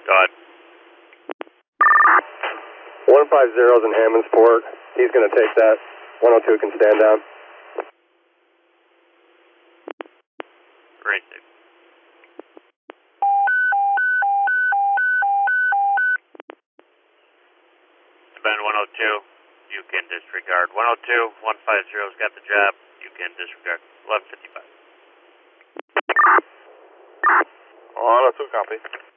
Go ahead. 150's in Hammondsport. He's going to take that. 102 can stand down. Great. Ben 102, you can disregard. 102, 150's got the job. You can disregard. 1155. 102, copy.